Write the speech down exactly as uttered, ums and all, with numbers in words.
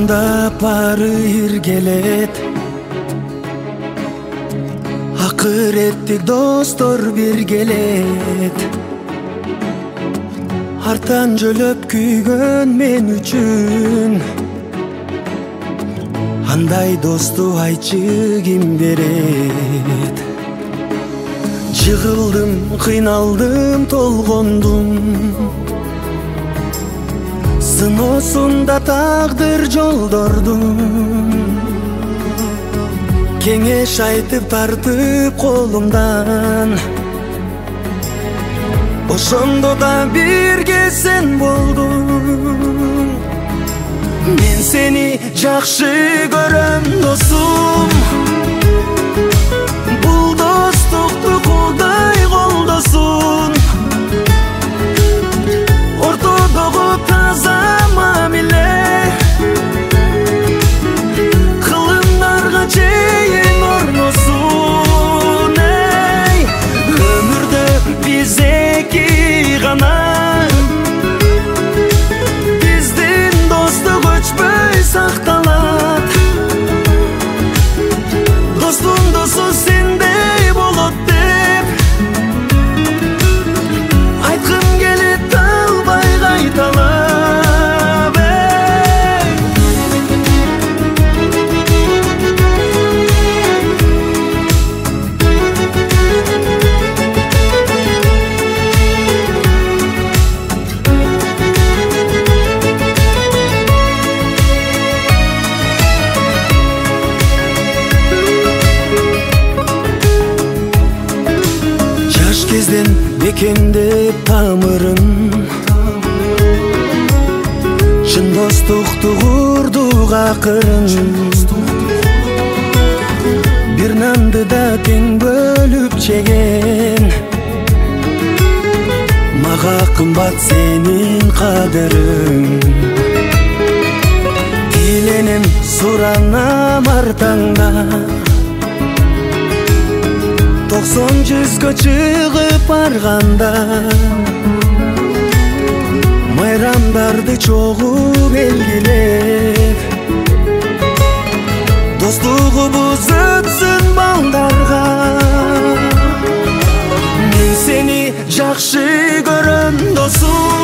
Анда бары иргелет, акыреттик достор биргелет. Артан жөлөп күйгөн мен үчүн, андай досту айчы ким берет? Жыгылдым, кыйналдым, толгондум, сыноосунда тагдыр жолдордум. Кеңеш айтып тартып колумдан, ошондо да бирге сен болдуң. Мен сени жакшы көрөм досум, бул достукту Кудай колдосун. Ортодогу таза мамиле, кылымдарга чейин орносун. Эй, өмүрдө биз эки гана, биздин достук өчпөй сакталат. Достун досу сендей болот деп айткым келет, албай кайталап. Жаш кезден бекемдеп тамырын, чын достукту курдук акырын. Бир нанды да тең бөлүп жеген, мага кымбат сенин кадырың. Тиленем, суранам ар таңда, токсон жүзгө чыгып барганда. Майрамдарды чогуу белгилеп, достугубуз өтсүн балдарга. Мен сени жакшы көрөм досум,